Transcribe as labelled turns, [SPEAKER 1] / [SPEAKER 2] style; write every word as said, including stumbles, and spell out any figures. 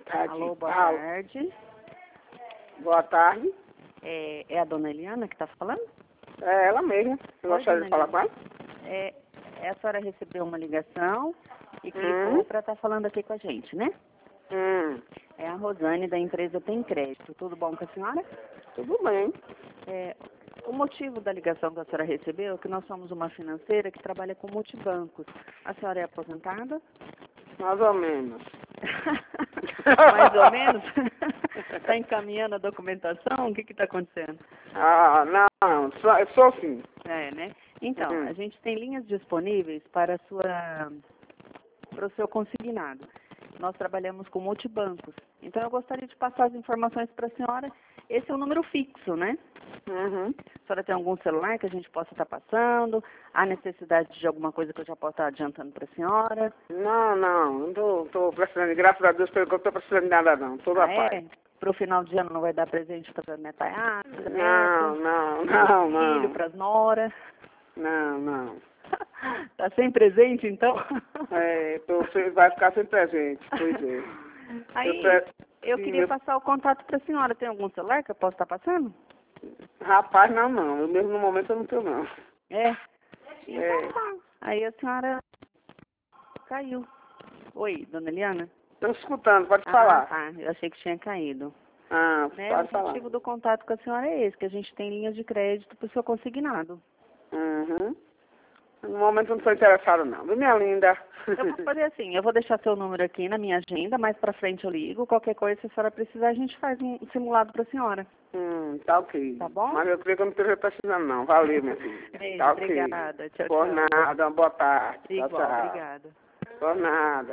[SPEAKER 1] tarde.
[SPEAKER 2] Alô, boa
[SPEAKER 1] Ah,
[SPEAKER 2] tarde.
[SPEAKER 1] boa tarde.
[SPEAKER 2] É, é a dona Eliana que está falando?
[SPEAKER 1] É ela mesma. Você
[SPEAKER 2] Oi,
[SPEAKER 1] gostaria de
[SPEAKER 2] dona
[SPEAKER 1] falar com ela?
[SPEAKER 2] É, é, a senhora recebeu uma ligação e
[SPEAKER 1] Hum.
[SPEAKER 2] clicou para estar falando aqui com a gente, né?
[SPEAKER 1] Hum.
[SPEAKER 2] É a Rosane da empresa Tem Crédito. Tudo bom com a senhora?
[SPEAKER 1] Tudo bem.
[SPEAKER 2] É, o motivo da ligação que a senhora recebeu é que nós somos uma financeira que trabalha com multibancos. A senhora é aposentada?
[SPEAKER 1] Mais ou menos.
[SPEAKER 2] Mais ou menos? Está encaminhando a documentação? O que está acontecendo?
[SPEAKER 1] Ah, não. Sou, eu sou sim.
[SPEAKER 2] É, né? Então,
[SPEAKER 1] Hum.
[SPEAKER 2] a gente tem linhas disponíveis para, a sua, para o seu consignado. Nós trabalhamos com multibancos. Então, eu gostaria de passar as informações para a senhora. Esse é um número fixo, né?
[SPEAKER 1] Uhum.
[SPEAKER 2] A senhora tem algum celular que a gente possa estar passando? Há necessidade de alguma coisa que eu já possa estar adiantando para a senhora?
[SPEAKER 1] Não, não. Não tô, tô precisando, graças a Deus, pelo que eu tô precisando de nada não. Tudo a
[SPEAKER 2] Ah,
[SPEAKER 1] paz.
[SPEAKER 2] é? Para o final de ano não vai dar presente para a netada,
[SPEAKER 1] Não,
[SPEAKER 2] neto,
[SPEAKER 1] não, não,
[SPEAKER 2] filho,
[SPEAKER 1] não.
[SPEAKER 2] para as noras?
[SPEAKER 1] Não, não.
[SPEAKER 2] Tá sem presente, então?
[SPEAKER 1] É, tô, você vai ficar sem presente, pois é.
[SPEAKER 2] Aí,
[SPEAKER 1] Eu pre-
[SPEAKER 2] eu
[SPEAKER 1] Sim,
[SPEAKER 2] queria
[SPEAKER 1] meu-
[SPEAKER 2] passar o contato para a senhora. Tem algum celular que eu possa estar passando?
[SPEAKER 1] Rapaz, não, não. Eu mesmo no momento eu não tenho, não.
[SPEAKER 2] É? Então
[SPEAKER 1] É.
[SPEAKER 2] tá. Aí a senhora caiu. Oi, dona Eliana?
[SPEAKER 1] Estou escutando, pode
[SPEAKER 2] Ah,
[SPEAKER 1] falar.
[SPEAKER 2] tá. Eu achei que tinha caído.
[SPEAKER 1] Ah,
[SPEAKER 2] Né?
[SPEAKER 1] pode
[SPEAKER 2] O
[SPEAKER 1] falar.
[SPEAKER 2] motivo do contato com a senhora é esse, que a gente tem linhas de crédito para o seu consignado.
[SPEAKER 1] Uhum. No momento eu não estou interessado, não. Viu, minha linda?
[SPEAKER 2] Eu vou fazer assim, eu vou deixar seu número aqui na minha agenda, mais pra frente eu ligo. Qualquer coisa, se a senhora precisar, a gente faz um simulado pra senhora.
[SPEAKER 1] hum, tá ok.
[SPEAKER 2] Tá bom?
[SPEAKER 1] Mas eu creio que eu não esteja precisando, não. Valeu, minha filha.
[SPEAKER 2] Beijo,
[SPEAKER 1] Tá ok.
[SPEAKER 2] obrigada. Tchau,
[SPEAKER 1] Por
[SPEAKER 2] tchau.
[SPEAKER 1] nada, boa tarde. Tchau,
[SPEAKER 2] Igual,
[SPEAKER 1] tchau.
[SPEAKER 2] obrigada.
[SPEAKER 1] Por nada.